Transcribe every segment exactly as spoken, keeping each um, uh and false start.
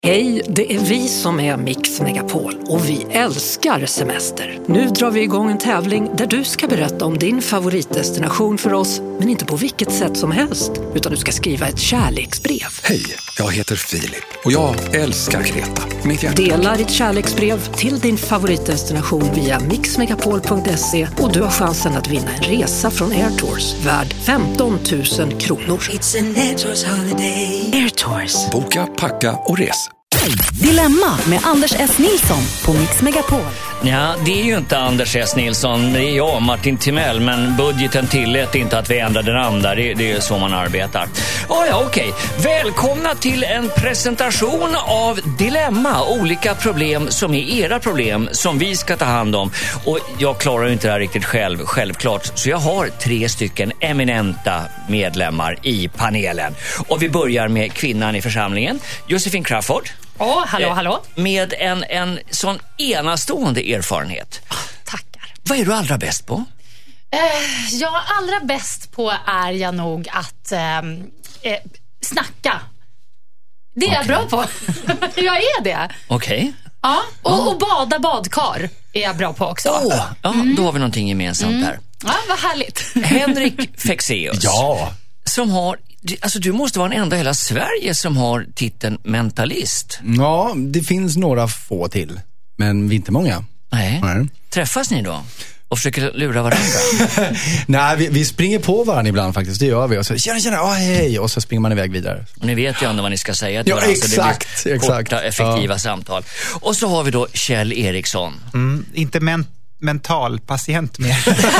Hej, det är vi som är Mix Megapol och vi älskar semester. Nu drar vi igång en tävling där du ska berätta om din favoritdestination för oss, men inte på vilket sätt som helst, utan du ska skriva ett kärleksbrev. Hej, jag heter Filip och jag älskar Kreta. Mitt hjärta. Dela ditt kärleksbrev till din favoritdestination via mixmegapol punkt se och du har chansen att vinna en resa från Air Tours värd femton tusen kronor. It's an Air Tours holiday. Air Tours. Boka, packa och res. Dilemma med Anders S. Nilsson på Mix Megapol. Ja, det är ju inte Anders S. Nilsson, det är jag, Martin Timell, men budgeten tillät inte att vi ändrade namn där, det, det är så man arbetar. Oh, ja, okej. Välkomna till en presentation av Dilemma, olika problem som är era problem som vi ska ta hand om. Och jag klarar ju inte det här riktigt själv, självklart, så jag har tre stycken eminenta medlemmar i panelen. Och vi börjar med kvinnan i församlingen, Josefin Crawford. Åh, oh, hallå, hallå. Med en, en sån enastående erfarenhet. Oh, tackar. Vad är du allra bäst på? Eh, jag allra bäst på är jag nog att eh, eh, snacka. Det är okay. Jag bra på. Jag är det. Okej. Okay. Ja, och, oh. och bada badkar är jag bra på också. Oh, ja, mm. Då har vi någonting gemensamt mm. där. Ja, vad härligt. Henrik Fexeus. Ja. Som har... Alltså du måste vara en enda i hela Sverige som har titeln mentalist. Ja, det finns några få till, men vi är inte många. Nej. Nej. Träffas ni då? Och försöker lura varandra? Nej, vi, vi springer på varandra ibland faktiskt, det gör vi. Och så, tjena, tjena, oh, hej. Och så springer man iväg vidare. Och ni vet ju ändå vad ni ska säga till ja, varandra. Exakt, så det blir exakt. Korta, effektiva ja. samtal. Och så har vi då Kjell Eriksson. Mm, inte men mental patient mer.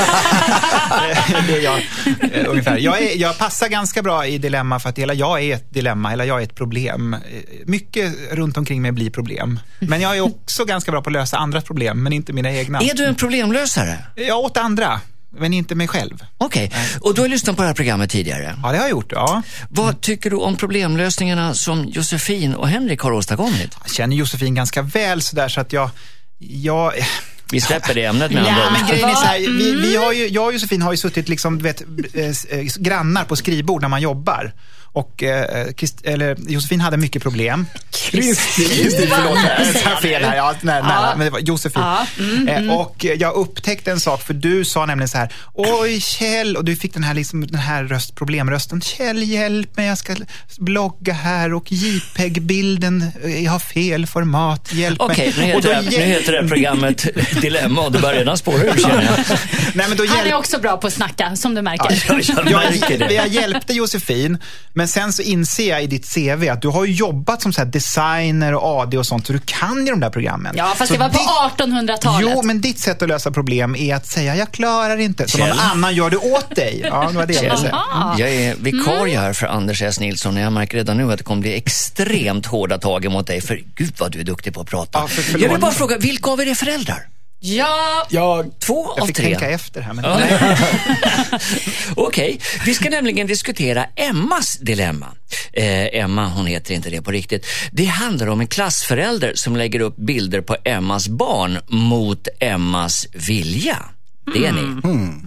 Det är jag, eh, ungefär. Jag, är, jag passar ganska bra i dilemma för att hela jag är ett dilemma, hela jag är ett problem. Mycket runt omkring mig blir problem. Men jag är också ganska bra på att lösa andra problem, men inte mina egna. Är du en problemlösare? Jag åt andra, men inte mig själv. Okej, okay. Och du har lyssnat på det här programmet tidigare? Ja, det har jag gjort, ja. Vad tycker du om problemlösningarna som Josefin och Henrik har åstadkommit? Jag känner Josefin ganska väl sådär så att jag... jag Vi släpper det ämnet med andra. Ja, men grejen är så här, vi, vi har ju, jag och Josefin har ju suttit liksom, du vet, eh, grannar på skrivbord när man jobbar. Och eh, Christ, eller, Josefin hade mycket problem. Kristi, förlåt. Jag tar fel här. Ja, nej, nej, ja. Men det var Josefin. Ja. Mm, mm. Eh, och jag upptäckte en sak, för du sa nämligen så här: oj Kjell, och du fick den här, liksom, den här röst, problemrösten. Kjell, hjälp mig, jag ska blogga här och JPEG-bilden, jag har fel format, hjälp okay, mig. Okej, nu, nu heter det programmet Dilemma och du börjar redan spåra ur, känner jag. Nej, men då hjälp... Han är också bra på att snacka, som du märker. Ja, jag, jag, märker det. jag hjälpte Josefin, men sen så inser jag i ditt C V att du har ju jobbat som så här designer och A D och sånt, så du kan ju de där programmen. Ja, fast så det var på ditt... artonhundratalet. Jo, men ditt sätt att lösa problem är att säga jag klarar inte, så någon annan gör det åt dig. Ja, det var det jag säga. Jag är vikarie här för Anders S. Nilsson och jag märker redan nu att det kommer bli extremt hårda tag mot dig, för gud vad du är duktig på att prata. Ja, för, jag vill bara fråga, vilka av er är föräldrar? Ja, jag, två jag av fick tre. tänka efter här. Men... Ja. Okej, okay. Vi ska nämligen diskutera Emmas dilemma. Eh, Emma, hon heter inte det på riktigt. Det handlar om en klassförälder som lägger upp bilder på Emmas barn mot Emmas vilja. Det är ni. Mm.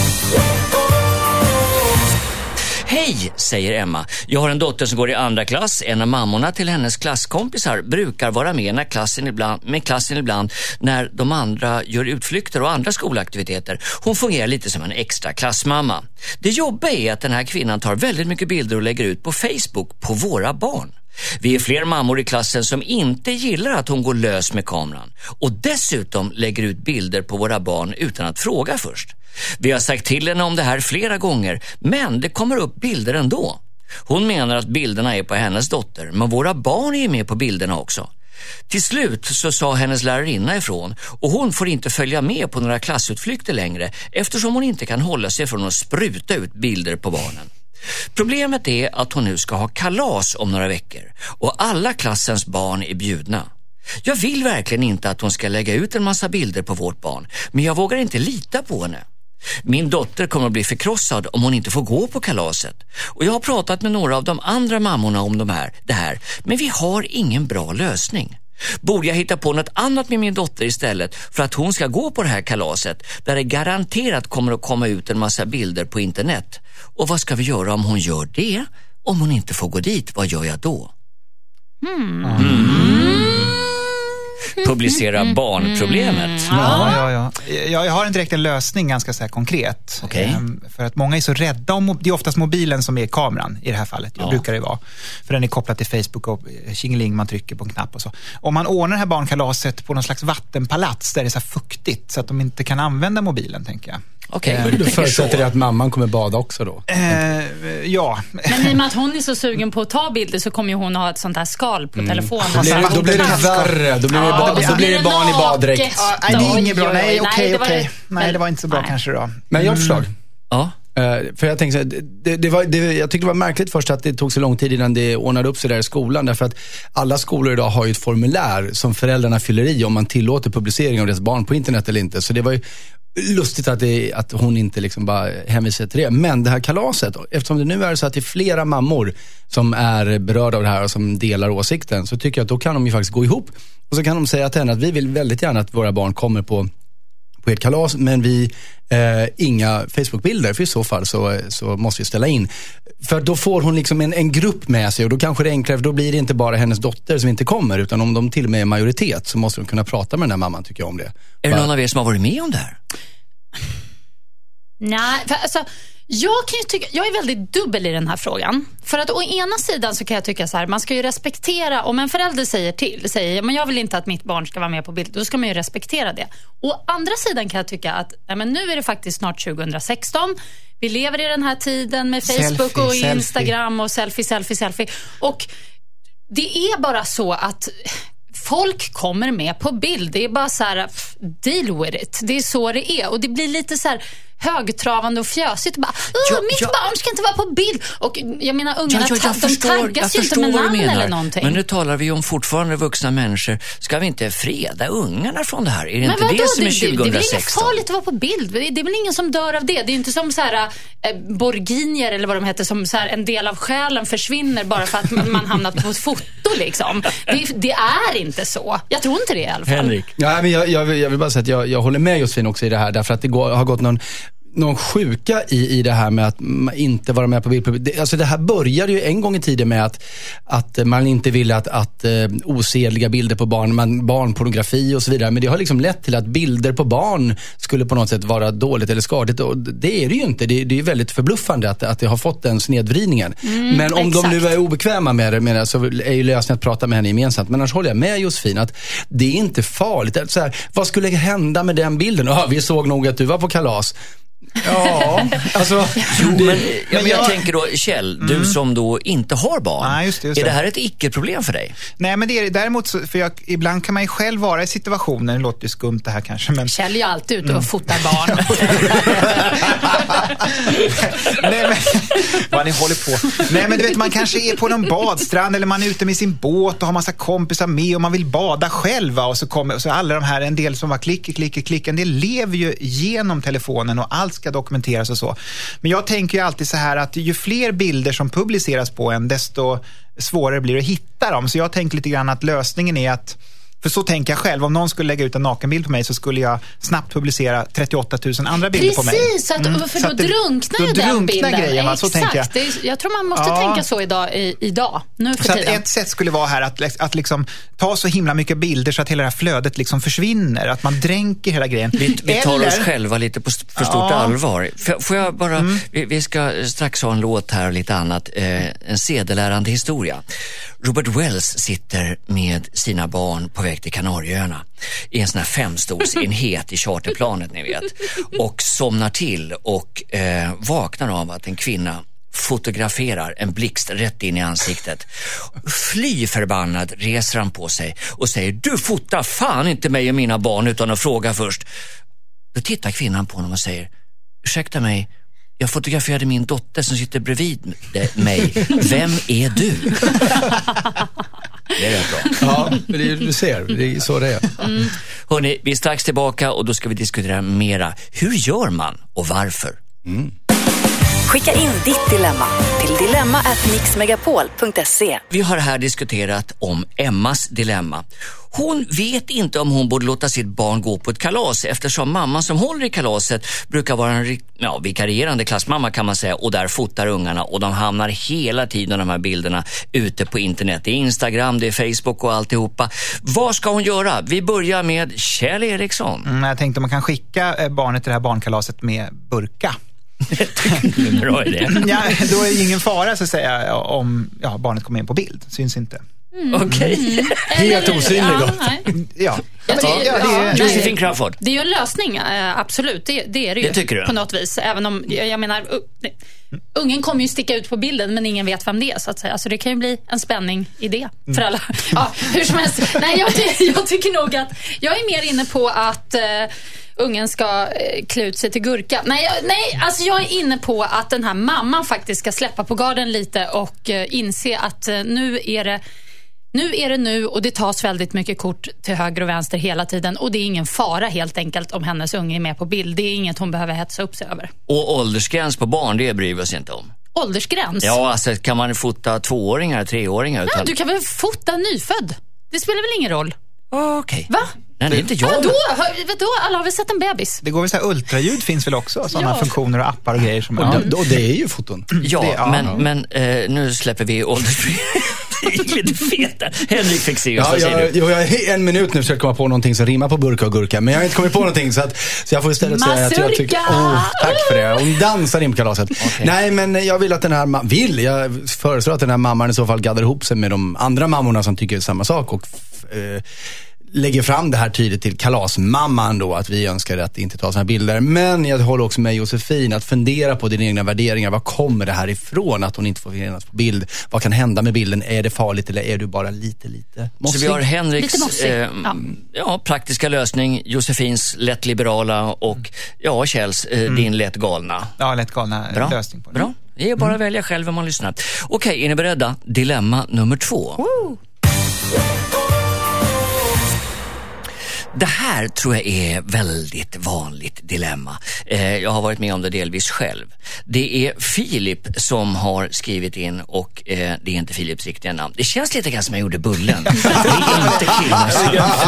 Hej, säger Emma. Jag har en dotter som går i andra klass. En av mammorna till hennes klasskompisar brukar vara med, när klassen ibland, med klassen ibland när de andra gör utflykter och andra skolaktiviteter. Hon fungerar lite som en extra klassmamma. Det jobbiga är att den här kvinnan tar väldigt mycket bilder och lägger ut på Facebook på våra barn. Vi är fler mammor i klassen som inte gillar att hon går lös med kameran och dessutom lägger ut bilder på våra barn utan att fråga först. Vi har sagt till henne om det här flera gånger, men det kommer upp bilder ändå. Hon menar att bilderna är på hennes dotter, men våra barn är med på bilderna också. Till slut så sa hennes lärarinna ifrån och hon får inte följa med på några klassutflykter längre eftersom hon inte kan hålla sig från att spruta ut bilder på barnen. Problemet är att hon nu ska ha kalas om några veckor och alla klassens barn är bjudna. Jag vill verkligen inte att hon ska lägga ut en massa bilder på vårt barn, men jag vågar inte lita på henne. Min dotter kommer att bli förkrossad om hon inte får gå på kalaset. Och jag har pratat med några av de andra mammorna om de här, det här, men vi har ingen bra lösning. Borde jag hitta på något annat med min dotter istället för att hon ska gå på det här kalaset där det garanterat kommer att komma ut en massa bilder på internet? Och vad ska vi göra om hon gör det? Om hon inte får gå dit, vad gör jag då? Mm. Mm. Publicera barnproblemet. Ja, ja, ja. Jag har en direkt en lösning ganska så här konkret. Okay. För att många är så rädda om, det är oftast mobilen som är kameran i det här fallet. Jag ja. brukar det vara. För den är kopplad till Facebook och tjingeling, man trycker på en knapp och så. Om man ordnar det här barnkalaset på någon slags vattenpalats där det är så här fuktigt så att de inte kan använda mobilen, tänker jag. Okej, okay. Du förutsätter det att mamman kommer bada också då? Eh, ja. Men i och med att hon är så sugen på att ta bilder så kommer ju hon ha ett sånt här skal på mm. telefonen. Då blir, då blir det värre. Då blir det, ja, ba- då blir det barn i baddräkt. Ja, nej, det är inget bra. Nej, okej, okej. Nej, det var inte så bra nej. kanske då. Men jag har ett förslag. Ja. Uh, för jag tänkte så här, det, det var, det, jag tyckte det var märkligt först att det tog så lång tid innan det ordnade upp sig där i skolan. Därför att alla skolor idag har ju ett formulär som föräldrarna fyller i om man tillåter publicering av deras barn på internet eller inte. Så det var ju lustigt att, det, att hon inte liksom bara hänvisade till det. Men det här kalaset, eftersom det nu är så att det är flera mammor som är berörda av det här och som delar åsikten, så tycker jag att då kan de ju faktiskt gå ihop. Och så kan de säga till henne att vi vill väldigt gärna att våra barn kommer på på ett kalas, men vi eh, inga Facebook-bilder, för i så fall så, så måste vi ställa in. För då får hon liksom en, en grupp med sig och då kanske det är enklare, för då blir det inte bara hennes dotter som inte kommer, utan om de till och med är majoritet så måste de kunna prata med den här mamman, tycker jag, om det. Är det någon av er som har varit med om det här? Nej, för alltså jag kan ju tycka, jag är väldigt dubbel i den här frågan. För att å ena sidan så kan jag tycka så här, man ska ju respektera, om en förälder säger till, säger, men jag vill inte att mitt barn ska vara med på bild, då ska man ju respektera det. Å andra sidan kan jag tycka att, nej, men nu är det faktiskt snart tjugohundrasexton, vi lever i den här tiden med Facebook selfie, och Instagram selfie. och selfie, selfie, selfie. Och det är bara så att folk kommer med på bild. Det är bara så här, deal with it. Det är så det är. Och det blir lite så här högtravande och fjösigt. Bara, ja, mitt ja. barn ska inte vara på bild. Och jag menar, ungarna ja, ja, jag ta- förstår, de taggas ju inte med namn eller någonting. Men nu talar vi om fortfarande vuxna människor. Ska vi inte freda ungarna från det här? Är det men inte vadå? det som är det, tjugohundrasexton? Det är väl inget farligt att vara på bild. Det är, det är väl ingen som dör av det. Det är inte som så här eh, borginier eller vad de heter, som så här, en del av själen försvinner bara för att man, man hamnat på ett foto liksom. Det, det är inte så. Jag tror inte det i alla fall. Henrik. Ja, men jag, jag, vill, jag vill bara säga att jag, jag håller med Josefin också i det här, därför att det går, har gått någon någon sjuka i, i det här med att inte vara med på bild. Det, alltså det här började ju en gång i tiden med att, att man inte ville att, att uh, osedliga bilder på barn, man, barnpornografi och så vidare. Men det har liksom lett till att bilder på barn skulle på något sätt vara dåligt eller skadligt. Och det är det ju inte. Det, det är väldigt förbluffande att, att det har fått den snedvridningen. Mm, men om exakt. de nu är obekväma med det, med det så är ju lösningen att prata med henne gemensamt. Men annars håller jag med Josefin att det är inte farligt. Så här, vad skulle hända med den bilden? Ja, vi såg nog att du var på kalas. Ja, alltså jo, men, ja, men jag, jag tänker då, Kjell, mm. du som då inte har barn, ah, just det, just är det här ett icke-problem för dig? Nej, men det är däremot så, för jag, ibland kan man ju själv vara i situationen, det låter ju skumt det här kanske, men Kjell är ju alltid ute och mm. fotar barn. Nej, men vad ni håller på. Nej, men du vet, man kanske är på någon badstrand eller man är ute med sin båt och har massa kompisar med och man vill bada själva och så kommer så alla de här, en del som var klick, klick, klick, en del lever ju genom telefonen och allt ska dokumenteras och så. Men jag tänker ju alltid så här att ju fler bilder som publiceras på en, desto svårare blir det att hitta dem. Så jag tänker lite grann att lösningen är att, för så tänker jag själv, om någon skulle lägga ut en nakenbild på mig så skulle jag snabbt publicera trettioåtta tusen andra bilder Precis, på mig. Precis, mm. för då att drunknar ju den bilden. Grejen, va? Så tänker jag. Är, jag tror man måste ja. tänka så idag, i, idag nu för så tiden. Att ett sätt skulle vara här att, att liksom ta så himla mycket bilder så att hela det här flödet liksom försvinner, att man dränker hela grejen. Vi, vi tar Eller, oss själva lite på för stort ja. allvar. Får, får jag bara, mm. vi, vi ska strax ha en låt här och lite annat, eh, en sedelärande historia. Robert Wells sitter med sina barn på väg till Kanarieöarna i en sån här femstolsenhet i charterplanet, ni vet, och somnar till och eh, vaknar av att en kvinna fotograferar en blixt rätt in i ansiktet. Fly förbannad reser han på sig och säger: du fotar fan inte mig och mina barn utan att fråga först. Då tittar kvinnan på honom och säger: ursäkta mig, jag fotograferade min dotter som sitter bredvid mig. Vem är du? Det är rätt bra. Ja, men det är, du ser, det är så det är. Mm. Hörrni, vi är strax tillbaka och då ska vi diskutera mera. Hur gör man och varför? Mm. Skicka in ditt dilemma till dilemma at mixmegapol punkt se. Vi har här diskuterat om Emmas dilemma. Hon vet inte om hon borde låta sitt barn gå på ett kalas eftersom mamman som håller i kalaset brukar vara en ja, vikarierande klassmamma kan man säga, och där fotar ungarna och de hamnar hela tiden de här bilderna ute på internet. Det är Instagram, det är Facebook och alltihopa. Vad ska hon göra? Vi börjar med Kjell Eriksson. Mm, jag tänkte man kan skicka barnet till det här barnkalaset med burka. Bra idé. Ja, då är det ingen fara så att säga om ja, barnet kommer in på bild. Syns inte. Mm. Okej. Okay. Mm. Helt osynlig då. Ja. Ja, ja, ja, det är, Josephine Crawford. Det är ju en lösning, absolut. Det, det är det ju. Det tycker du? På något vis. Även om, jag menar, ungen kommer ju sticka ut på bilden men ingen vet vem det är så att säga. Så det kan ju bli en spänning i det för alla. Ja, hur som helst. Nej, jag, jag tycker nog att jag är mer inne på att uh, ungen ska uh, klä ut sig till gurka. Nej, jag, nej, alltså jag är inne på att den här mamman faktiskt ska släppa på garden lite och uh, inse att uh, nu är det Nu är det nu och det tas väldigt mycket kort till höger och vänster hela tiden. Och det är ingen fara helt enkelt om hennes unge är med på bild. Det är inget hon behöver hetsa upp sig över. Och åldersgräns på barn, det bryr vi oss inte om. Åldersgräns? Ja, alltså kan man fota tvååringar, treåringar? Utan... Ja, du kan väl fota nyfödd? Det spelar väl ingen roll? Okej. Okay. Va? Nej, det är inte jag. Ja, då, då, alla har väl sett en bebis? Det går väl så här, ultraljud finns väl också. Sådana ja. funktioner och appar och grejer. Som och, ja. och det är ju foton. Ja, det, ja men, ja. men eh, nu släpper vi åldersgräns. Det är lite feta. Henrik Fexeus, ja, jag, jag, jag har en minut nu försökt komma på någonting som rimmar på burka och gurka. Men jag har inte kommit på någonting så, att, så jag får istället säga att jag tycker... Oh, tack för det. Hon dansar in på kalaset. Okay. Nej, men jag vill att den här... Vill, jag föreslår att den här mamman i så fall gaddar ihop sig med de andra mammorna som tycker samma sak och... Eh, lägger fram det här tydligt till kalasmamman då, att vi önskar att inte ta såna här bilder. Men jag håller också med Josefin att fundera på dina egna värderingar. Vad kommer det här ifrån att hon inte får finnas på bild? Vad kan hända med bilden? Är det farligt eller är du bara lite, lite mossig? Så vi har Henriks eh, ja. ja, praktiska lösning, Josefins lätt liberala och ja, Kjells eh, mm. din lätt galna. Ja, lätt galna Bra. lösning på det. Bra. Det är bara att mm. välja själv om man lyssnar. Okej, är ni beredda? Dilemma nummer två. Woo. Det här tror jag är väldigt vanligt dilemma. Eh, jag har varit med om det delvis själv. Det är Filip som har skrivit in och eh, det är inte Filips riktiga namn. Det känns lite grann som jag gjorde bullen. Det är inte Kilmas.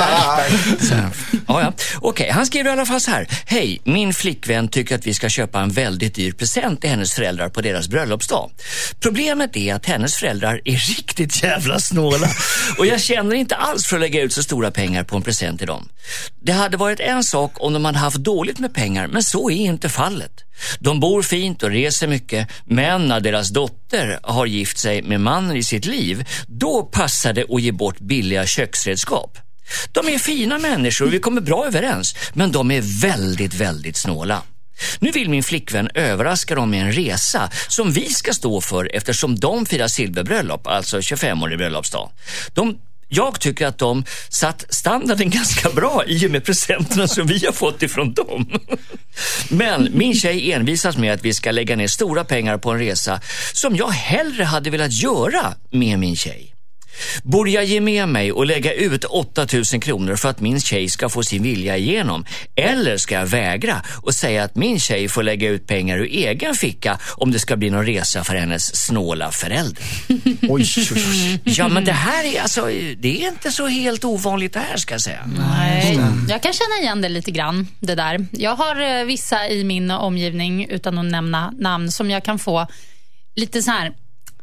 ja, ja. Okej, okay, han skriver i alla fall så här. Hej, min flickvän tycker att vi ska köpa en väldigt dyr present till hennes föräldrar på deras bröllopsdag. Problemet är att hennes föräldrar är riktigt jävla snåla. Och jag känner inte alls för att lägga ut så stora pengar på en present till dem. Det hade varit en sak om de hade haft dåligt med pengar, men så är inte fallet. De bor fint och reser mycket, men när deras dotter har gift sig med mannen i sitt liv, då passar det att ge bort billiga köksredskap. De är fina människor och vi kommer bra överens, men de är väldigt, väldigt snåla. Nu vill min flickvän överraska dem med en resa som vi ska stå för eftersom de firar silverbröllop, alltså tjugofemårig bröllopsdag. De Jag tycker att de satt standarden ganska bra i och med presenterna som vi har fått ifrån dem. Men min tjej envisas med att vi ska lägga ner stora pengar på en resa som jag hellre hade velat göra med min tjej. Borde jag ge med mig och lägga ut åtta tusen kronor för att min tjej ska få sin vilja igenom? Eller ska jag vägra och säga att min tjej får lägga ut pengar ur egen ficka om det ska bli någon resa för hennes snåla förälder? Oj, oj, oj. Ja, men det här är alltså, det är inte så helt ovanligt det här ska jag säga. Nej, jag kan känna igen det lite grann, det där. Jag har vissa i min omgivning, utan att nämna namn, som jag kan få lite så här...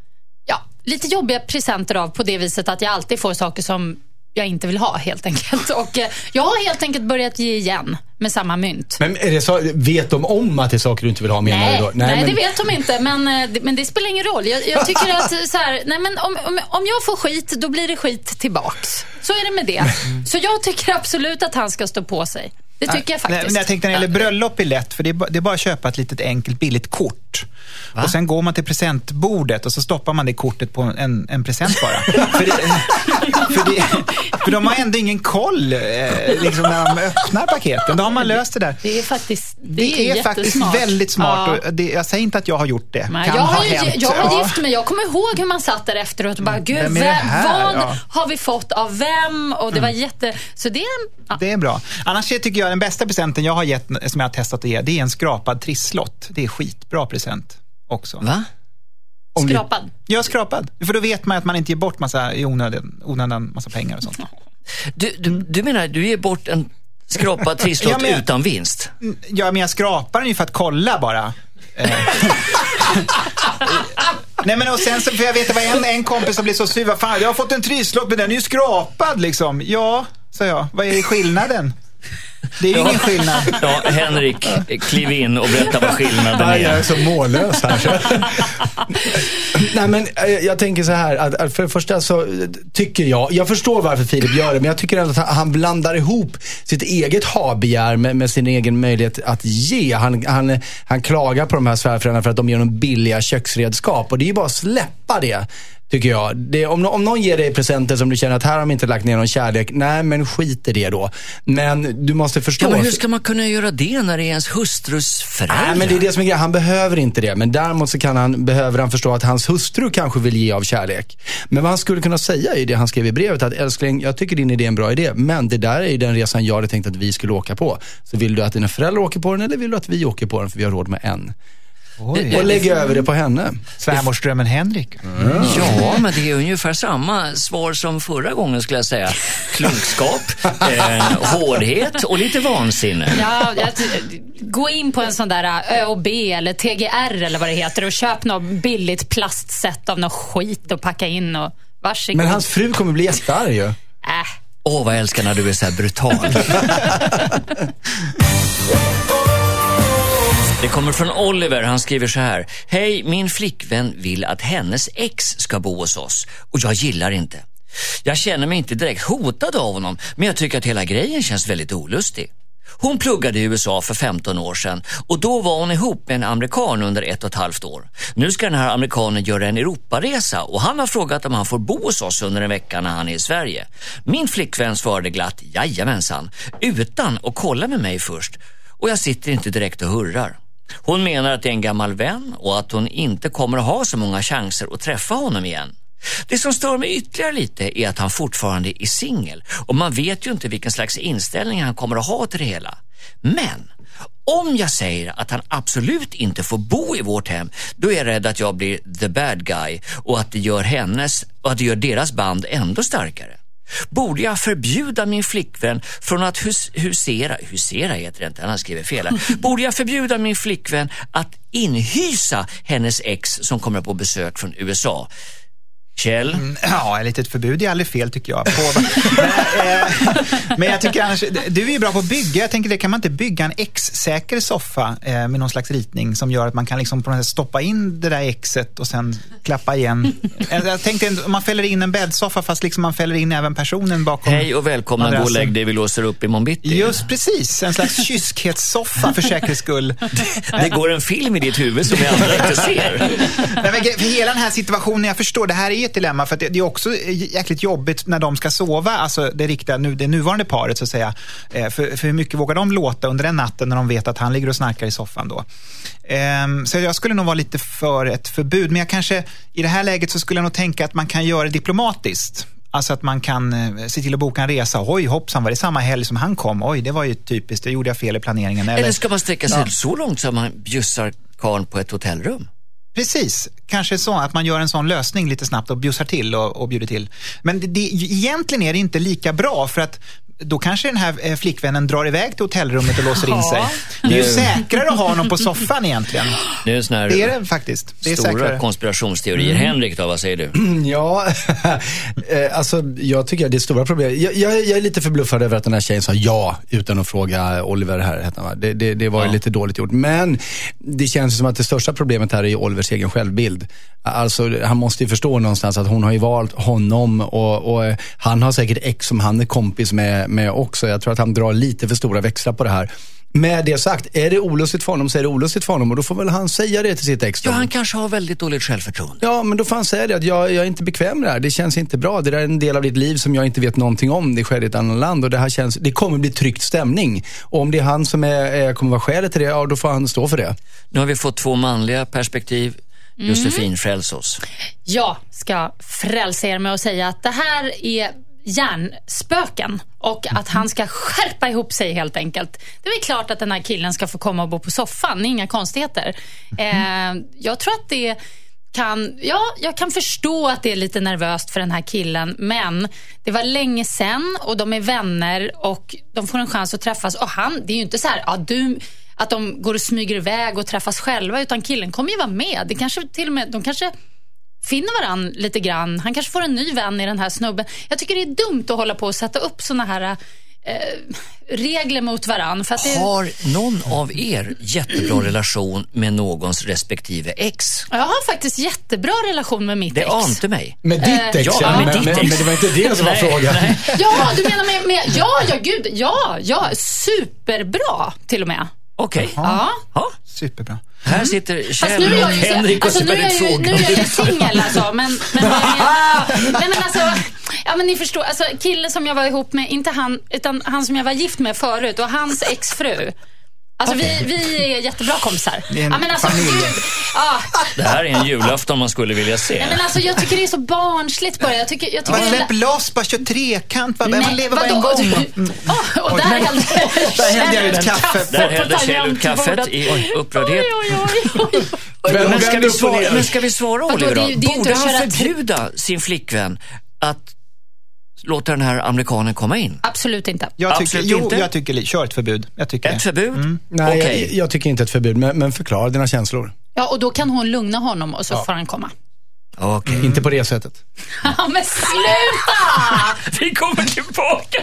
lite jobbiga presenter av på det viset att jag alltid får saker som jag inte vill ha helt enkelt. Och eh, jag har helt enkelt börjat ge igen med samma mynt. Men är det så, vet de om att det är saker du inte vill ha med? Nej, då? nej, nej men... det vet de inte. Men, eh, men det spelar ingen roll. Jag, jag tycker att så här, nej, men om, om, om jag får skit, då blir det skit tillbaks. Så är det med det. Så jag tycker absolut att han ska stå på sig. Det tycker jag faktiskt. Men jag tänkte när det gäller bröllop är lätt, för det är, bara, det är bara att köpa ett litet enkelt billigt kort. Va? Och sen går man till presentbordet och så stoppar man det kortet på en, en present bara. för, det, för, det, för de har ändå ingen koll eh, liksom när de öppnar paketen. Då har man löst det där. Det är faktiskt det, det är, är faktiskt väldigt smart. Ja. Och det, jag säger inte att jag har gjort det. Nej, kan jag, ha har ju, hänt. jag har ja. gift mig. Jag kommer ihåg hur man satt där efteråt och bara, gud, vem, vad ja. har vi fått av vem? Och det mm. var jätte... Så det är, ja. det är bra. Annars tycker jag den bästa presenten jag har gett, som jag har testat att ge, det är en skrapad trisslott. Det är skitbra present. också. Va? Om skrapad? Ja, skrapad. För då vet man att man inte ger bort massa i onödan, onödan massa pengar och sånt. Du, du, du menar, du ger bort en skrapad trisslott ja, men, utan vinst? Ja, men jag skrapar den ju för att kolla bara. Nej, men och sen så, för jag vet att det var en, en kompis som blev så sur. Vad fan, jag har fått en trisslott, men den är ju skrapad liksom. Ja, sa jag. Vad är skillnaden? Det är ju ja. ingen skillnad. Ja, Henrik, kliv in och berätta vad skillnaden är. Jag är så mållös här. Nej, men jag tänker så här, att för det första så tycker jag, jag förstår varför Filip gör det, men jag tycker ändå att han blandar ihop sitt eget habegär med, med sin egen möjlighet att ge. Han, han, han klagar på de här svärföräldrarna för att de ger dem billiga köksredskap, och det är ju bara att släppa det. Tycker jag. Det, om, om någon ger dig presenter som du känner att här har de inte lagt ner någon kärlek, nej, men skit i det då. Men du måste förstå. Ja, men hur ska man kunna göra det när det är ens hustrus föräldrar? Nej, men det är det som är grejen. Han behöver inte det. Men däremot så kan han, behöver han förstå att hans hustru kanske vill ge av kärlek. Men vad han skulle kunna säga är det han skrev i brevet, att älskling, jag tycker din idé är en bra idé, men det där är ju den resan jag hade tänkt att vi skulle åka på. Så vill du att dina föräldrar åker på den, eller vill du att vi åker på den, för vi har råd med en? Oj. Och lägga över det på henne. Svärmorsdrömmen Henrik. Mm. Ja, men det är ungefär samma svar som förra gången, skulle jag säga. Klokskap, eh, hårdhet och lite vansinne. Ja, jag, gå in på en sån där Ö och B eller T G R eller vad det heter och köp något billigt plastsätt av något skit och packa in och varsågod. Men hans fru kommer bli jättearg ju. Äh. Åh, oh, vad jag älskar när du är så här brutal. Det kommer från Oliver, han skriver så här: hej, min flickvän vill att hennes ex ska bo hos oss, och jag gillar inte. Jag känner mig inte direkt hotad av honom, men jag tycker att hela grejen känns väldigt olustig. Hon pluggade i U S A för femton år sedan, och då var hon ihop med en amerikan under ett och ett halvt år. Nu ska den här amerikanen göra en Europaresa, och han har frågat om han får bo hos oss under en vecka när han är i Sverige. Min flickvän svarade glatt jajamensan, utan att kolla med mig först, och jag sitter inte direkt och hurrar. Hon menar att det är en gammal vän och att hon inte kommer att ha så många chanser att träffa honom igen. Det som stör mig ytterligare lite är att han fortfarande är singel, och man vet ju inte vilken slags inställning han kommer att ha till det hela. Men om jag säger att han absolut inte får bo i vårt hem, då är jag rädd att jag blir the bad guy och att det gör hennes och att det gör deras band ändå starkare. Borde jag förbjuda min flickvän från att hus- husera, husera heter det inte, han skriver fel. Borde jag förbjuda min flickvän att inhysa hennes ex som kommer på besök från U S A? Kjell? Mm, ja, ett litet förbud är aldrig fel, tycker jag. På, men, eh, men jag tycker annars, du är ju bra på att bygga. Jag tänker, det kan man inte bygga en ex-säker soffa eh, med någon slags ritning som gör att man kan liksom på något sätt stoppa in det där exet och sen klappa igen. Jag tänkte, om man fäller in en bäddsoffa fast liksom man fäller in även personen bakom. Hej och välkomna, gå och lägg det, vi låser upp i Monbitti. Just precis, en slags kyskhetssoffa för säkerhets skull. Det, det går en film i ditt huvud som vi andra inte ser. Nej, men för hela den här situationen, jag förstår, det här är ett dilemma, för att det, det är också jäkligt jobbigt när de ska sova, alltså det riktiga, nu, det nuvarande paret så att säga, eh, för, för hur mycket vågar de låta under den natten när de vet att han ligger och snarkar i soffan då. Eh, så jag skulle nog vara lite för ett förbud, men jag kanske, i det här läget så skulle jag nog tänka att man kan göra det diplomatiskt. Alltså att man kan eh, se till att boka en resa. Oj, hoppsan, var det samma helg som han kom? Oj, det var ju typiskt, det gjorde jag fel i planeringen. Eller, Eller ska man sträcka sig ja. så långt så man bjussar karn på ett hotellrum? Precis, kanske så att man gör en sån lösning lite snabbt och bjussar till och, och bjuder till. Men det, det, egentligen är det inte lika bra, för att då kanske den här eh, flickvännen drar iväg till hotellrummet och låser in sig. Det är ju säkrare att ha honom på soffan egentligen. Det är, sån här det är det faktiskt. Det är stora säkrare. Konspirationsteorier. Mm. Henrik då, vad säger du? Ja, alltså jag tycker att det är stora problem. Jag, jag, jag är lite förbluffad över att den här tjejen sa ja utan att fråga Oliver här. Det, det, det var ju ja. lite dåligt gjort. Men det känns som att det största problemet här är Olivers egen självbild. Alltså han måste ju förstå någonstans att hon har ju valt honom, och, och han har säkert ex som han är kompis med med också. Jag tror att han drar lite för stora växlar på det här. Med det sagt, är det olustigt för honom så är det olustigt för honom, och då får väl han säga det till sitt ex. Ja, han kanske har väldigt dåligt självförtroende. Ja, men då får han säga det, att jag, jag är inte bekväm med det här. Det känns inte bra. Det där är en del av ditt liv som jag inte vet någonting om. Det sker i ett annat land, och det här känns, det kommer bli tryckt stämning. Och om det är han som är, är, kommer vara skälet till det, ja, då får han stå för det. Nu har vi fått två manliga perspektiv. Josefin, mm. fräls oss. Jag ska frälsa er med att säga att det här är hjärnspöken och att han ska skärpa ihop sig helt enkelt. Det är klart att den här killen ska få komma och bo på soffan, inga konstigheter. Eh, jag tror att det kan, ja, jag kan förstå att det är lite nervöst för den här killen, men det var länge sedan och de är vänner och de får en chans att träffas, och han, det är ju inte så här, ja, du, att de går och smyger iväg och träffas själva, utan killen kommer ju vara med. Det kanske till och med, de kanske finner varann lite grann. Han kanske får en ny vän i den här snubben. Jag tycker det är dumt att hålla på och sätta upp såna här eh, regler mot varann. För att det... Har någon av er jättebra relation med någons respektive ex? Jag har faktiskt jättebra relation med mitt det ex. Det ante mig. Med ditt ex? Ja, ja, med men, ditt men, ex. men det var inte det som var frågan. Ja, du menar med, med... Ja, ja, gud. Ja, ja, superbra till och med. Okej. Okay. Ja. Ja. Superbra. Här sitter Kjell och ju, Henrik alltså, och nu är jag ju, nu är jag ju singel alltså, men, men, men, men, men alltså, ja men ni förstår, alltså killen som jag var ihop med, inte han, utan han som jag var gift med förut och hans exfru. Alltså okay. vi, vi är jättebra kompisar. Det är en ja, men alltså, familj. gud, ah. Det här är en julafton man skulle vilja se. Ja, men alltså, jag tycker det är så barnsligt bara. Jag tycker, jag tycker man släpp loss, bara kör trekant. Man Nej, lever bara en gång. Mm. Oh, och där hällde jag ut kaffe. Där hällde Kjell ut kaffet i upprördhet. Oj, oj, oj, oj. Men, men, ska vi svara, men ska vi svara Oliver då? Det, det Borde han köra... förbjuda sin flickvän att låta den här amerikanen komma in? Absolut inte. Jag tycker, Absolut jo, inte. jag tycker, kör ett förbud. Jag tycker ett det. förbud? Mm. Nej, okay. jag, jag tycker inte ett förbud, men, men förklara dina känslor. Ja, och då kan hon lugna honom och så ja. får han komma. Okay. Mm. Inte på det sättet. Ja, men sluta! Vi kommer tillbaka.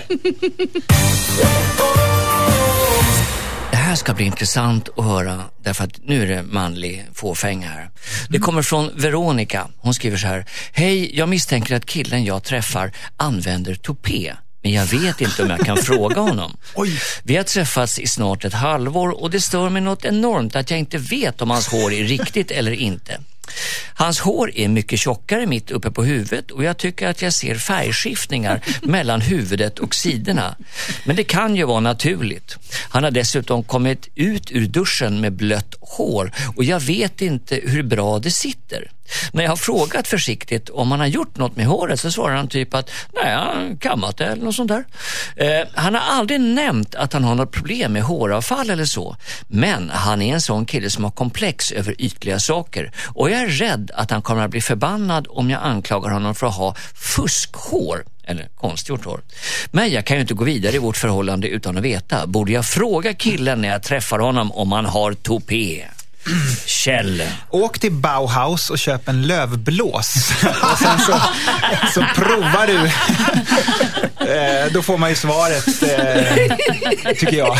Det här ska bli intressant att höra, därför att nu är det manlig fåfäng här. Det kommer från Veronica. Hon skriver så här: hej, jag misstänker att killen jag träffar använder tupé. Men jag vet inte om jag kan fråga honom. Oj. Vi har träffats i snart ett halvår och det stör mig något enormt att jag inte vet om hans hår är riktigt eller inte. Hans hår är mycket tjockare mitt uppe på huvudet och jag tycker att jag ser färgskiftningar mellan huvudet och sidorna. Men det kan ju vara naturligt. Han har dessutom kommit ut ur duschen med blött hår och jag vet inte hur bra det sitter. När jag har frågat försiktigt om han har gjort något med håret så svarar han typ att nej, han har kammat det eller något sånt där. Eh, han har aldrig nämnt att han har något problem med håravfall eller så. Men han är en sån kille som har komplex över ytliga saker. Och jag är rädd att han kommer att bli förbannad om jag anklagar honom för att ha fuskhår. Eller konstgjort hår. Men jag kan ju inte gå vidare i vårt förhållande utan att veta. Borde jag fråga killen när jag träffar honom om han har tupé? Kjell. Åk till Bauhaus och köp en lövblås. Och sen så, så provar du. eh, då får man ju svaret, eh, tycker jag.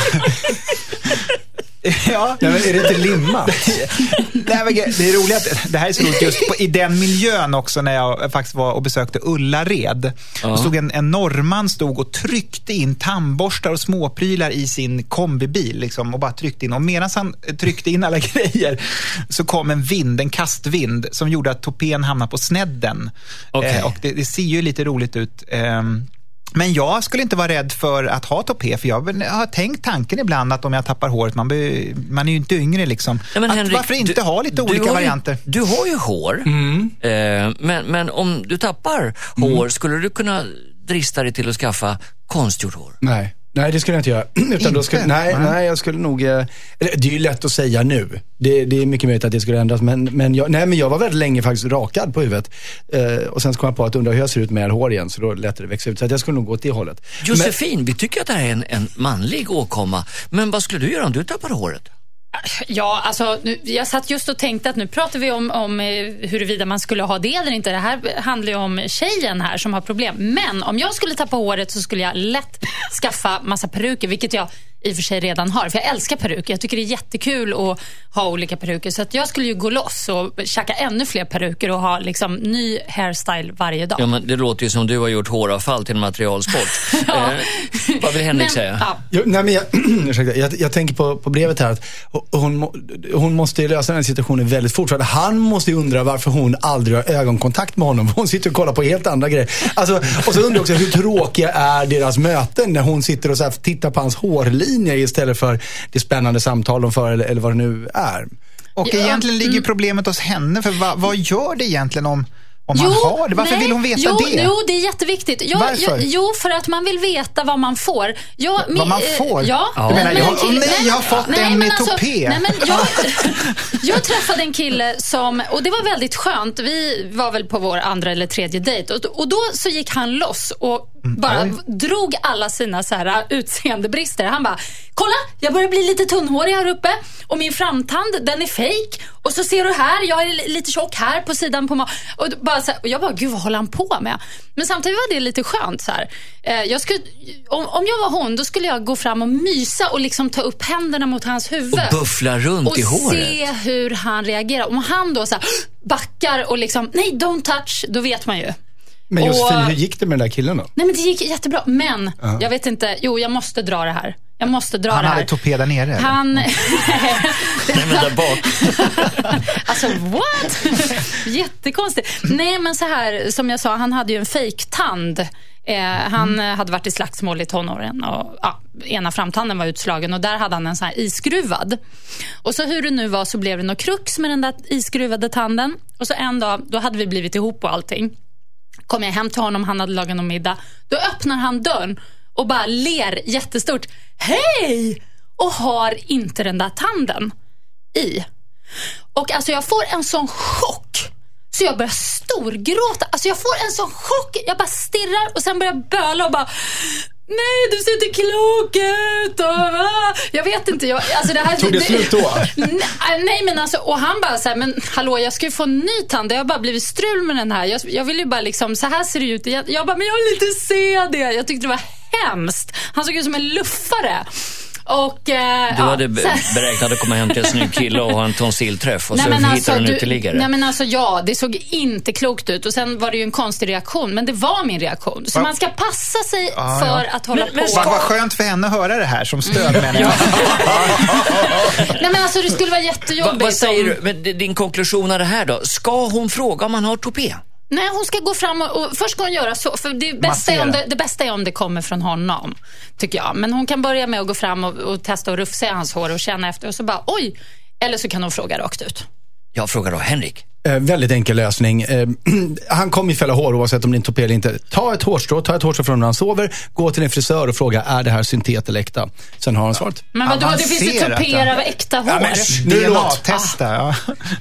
Ja. Nej, men är det inte limma? Nej, men det är roligt att det här är så roligt just på, i den miljön också när jag faktiskt var och besökte Ullared. Uh-huh. Och stod en, en norrman stod och tryckte in tandborstar och småprylar i sin kombibil liksom, och bara tryckte in. Och medan han tryckte in alla grejer så kom en vind, en kastvind som gjorde att tupén hamnade på snedden. Okay. Eh, och det, det ser ju lite roligt ut. Eh, Men jag skulle inte vara rädd för att ha tupé, för jag har tänkt tanken ibland att om jag tappar håret, man, be, man är ju inte yngre liksom. Ja, men Henrik, varför inte du, ha lite olika ju, varianter? Du har ju hår, mm. eh, men, men om du tappar mm. hår, skulle du kunna drista dig till att skaffa konstgjort hår? Nej. Nej, det skulle jag inte göra. Utan inte? Då skulle, nej, nej. nej, jag skulle nog... Eller, det är ju lätt att säga nu. Det, det är mycket möjligt att det skulle ändras. Men, men, jag, nej, men jag var väldigt länge faktiskt rakad på huvudet. Eh, och sen så kom jag på att undra hur jag ser ut med hår igen. Så då lät det växa ut. Så att jag skulle nog gå åt det hållet. Josefin, men, vi tycker att det här är en, en manlig åkomma. Men vad skulle du göra om du tappar håret? Ja, alltså nu, jag satt just och tänkte att nu pratar vi om, om huruvida man skulle ha det eller inte. Det här handlar ju om tjejen här som har problem. Men om jag skulle tappa håret så skulle jag lätt skaffa massa peruker, vilket jag i och för sig redan har. För jag älskar peruker. Jag tycker det är jättekul att ha olika peruker. Så att jag skulle ju gå loss och käka ännu fler peruker och ha liksom ny hairstyle varje dag. Ja, men det låter ju som du har gjort håravfall till en materialsport. Ja. eh, vad vill Henrik men, säga? Ja. Jo, nej, men jag, ursäkta, jag, jag tänker på, på brevet här att hon, hon måste lösa den här situationen väldigt fort. För att han måste ju undra varför hon aldrig har ögonkontakt med honom. Hon sitter och kollar på helt andra grejer. Alltså, och så undrar jag också hur tråkiga är deras möten när hon sitter och så här tittar på hans hårlinjer istället för det spännande samtal de för eller, eller vad det nu är. Och ja, egentligen ligger problemet hos henne, för vad, vad gör det egentligen om om jo, han har det? Varför nej, vill hon veta jo, det? Jo, det är jätteviktigt. Jag, Varför? Jag, jo, för att man vill veta vad man får. Jag, vad man får? Ja. ja. Du menar, jag, oh, nej, nej, jag har fått nej, en med alltså, topé. Nej, men jag, jag träffade en kille som, och det var väldigt skönt. Vi var väl på vår andra eller tredje dejt. Och, och då så gick han loss och bara mm, drog alla sina så här utseendebrister. Han bara, kolla, jag börjar bli lite tunnhårig här uppe. Och min framtand, den är fake. Och så ser du här, jag är lite tjock här på sidan på ma- och, bara så här, och jag bara, gud vad håller han på med? Men samtidigt var det lite skönt så här. Eh, jag skulle, om, om jag var hon, då skulle jag gå fram och mysa och liksom ta upp händerna mot hans huvud. Och buffla runt och i håret. Och se hur han reagerar. Om han då så här, backar och liksom, nej, don't touch, då vet man ju. Men Josefin, hur gick det med den där killen då? Nej, men det gick jättebra. Men, uh-huh. jag vet inte, jo, jag måste dra det här. Jag måste dra han det här. Han hade topé där nere? Han... Nej, men där bak. Alltså, what? Jättekonstigt. Nej, men så här, som jag sa, han hade ju en fejktand. Eh, han mm. hade varit i slagsmål i tonåren och ja, ena framtanden var utslagen och där hade han en sån här iskruvad. Och så hur det nu var så blev det något krux med den där iskruvade tanden. Och så en dag, då hade vi blivit ihop och allting. Kom jag hem till honom, han hade lagat någon middag. Då öppnar han dörren och bara ler jättestort. Hej! Och har inte den där tanden i. Och alltså jag får en sån chock. Så jag börjar storgråta. Alltså jag får en sån chock. Jag bara stirrar och sen börjar jag böla och bara... Nej, du ser inte klok ut. Och, jag vet inte. Jag, alltså det här, Tog det, det slut då? Nej, nej, men alltså... Och han bara så här, men hallå, jag ska ju få en ny tand. Det har bara blivit strul med den här. Jag, jag vill ju bara liksom, så här ser det ut. Jag, jag bara, men jag vill inte se det. Jag tyckte det var hemskt. Han såg ut som en luffare. Och, eh, du hade ja, beräknat att komma hem till en snygg kille och ha en tonsillträff och nej, så hittar alltså, du en uteliggare. Nej men alltså ja, det såg inte klokt ut och sen var det ju en konstig reaktion, men det var min reaktion. Så ja. Man ska passa sig ah, för ja. att hålla men, på. Men ska... Vad skönt för henne att höra det här som stöd menar jag. Nej men alltså det skulle vara jättejobbigt. Va, vad säger om... du? Men din konklusion av det här då? Ska hon fråga om man har topé? Nej, hon ska gå fram och, och först ska hon göra så, för det bästa, är om det, det bästa är om det kommer från honom, tycker jag. Men hon kan börja med att gå fram och, och testa och rufsa i hans hår och känna efter och så bara, oj, eller så kan hon fråga rakt ut. Jag frågar då, Henrik. Eh, väldigt enkel lösning. Eh, han kommer ju fälla hår oavsett om det är en topé eller inte. Ta ett hårstrå, ta ett hårstrå från när han sover, gå till en frisör och fråga, är det här syntet eller äkta? Sen har han svaret. Men vadå, det finns ju topéer av äkta hår. Ja, men, D N A-testa, ja.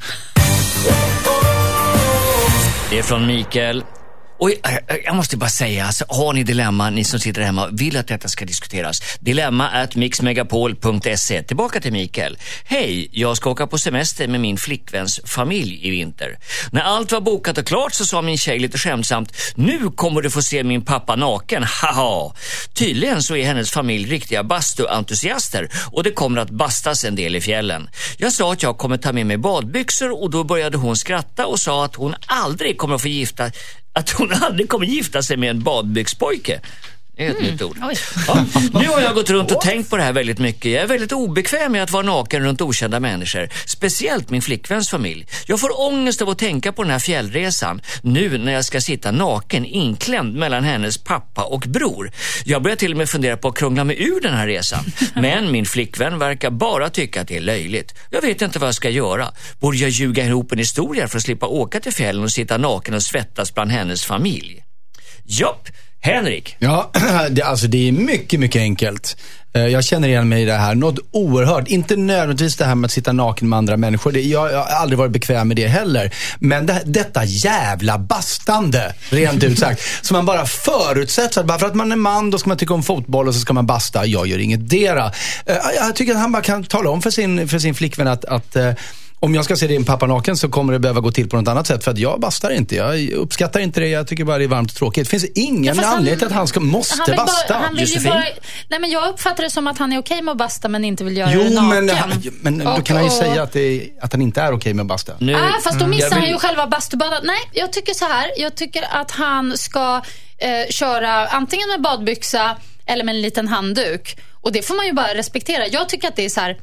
Det är från Mikael. Och jag måste bara säga, alltså, har ni dilemma, ni som sitter hemma, vill att detta ska diskuteras. Dilemma at mixmegapol punkt se. Tillbaka till Mikael. Hej, jag ska åka på semester med min flickväns familj i vinter. När allt var bokat och klart så sa min tjej lite skämtsamt, nu kommer du få se min pappa naken, haha. Tydligen så är hennes familj riktiga bastuentusiaster och det kommer att bastas en del i fjällen. Jag sa att jag kommer ta med mig badbyxor och då började hon skratta och sa att hon aldrig kommer att få gifta att hon aldrig kommer gifta sig med en badbyxpojke. Det är ett mm. nytt ord. Ja. Nu har jag gått runt och tänkt på det här väldigt mycket. Jag är väldigt obekväm med att vara naken runt okända människor. Speciellt min flickväns familj. Jag får ångest av att tänka på den här fjällresan. Nu när jag ska sitta naken inklämd mellan hennes pappa och bror. Jag börjar till och med fundera på att krångla mig ur den här resan. Men min flickvän verkar bara tycka att det är löjligt. Jag vet inte vad jag ska göra. Borde jag ljuga ihop en historia för att slippa åka till fjällen och sitta naken och svettas bland hennes familj? Jopp. Henrik? Ja, det, alltså det är mycket, mycket enkelt. Jag känner igen mig i det här. Något oerhört. Inte nödvändigtvis det här med att sitta naken med andra människor. Det, jag, jag har aldrig varit bekväm med det heller. Men det, detta jävla bastande, rent ut sagt. Som man bara förutsätter. Bara för att man är man, då ska man tycka om fotboll och så ska man basta. Jag gör inget dera. Jag tycker att han bara kan tala om för sin, för sin flickvän att... att om jag ska se din pappa naken så kommer det behöva gå till på något annat sätt. För att jag bastar inte, jag uppskattar inte det. Jag tycker bara det är varmt och tråkigt. Det finns ingen ja, anledning till att han ska, måste han basta. Bara, han vill ju bara, nej men jag uppfattar det som att han är okej med att basta men inte vill göra jo, det naken. Men, han, men och, då kan han ju och, säga att, det, att han inte är okej med att basta. Nu, äh, fast då missar mm, han ju själva bastubadet. Nej, jag tycker så här. Jag tycker att han ska eh, köra antingen med badbyxa eller med en liten handduk. Och det får man ju bara respektera. Jag tycker att det är så här...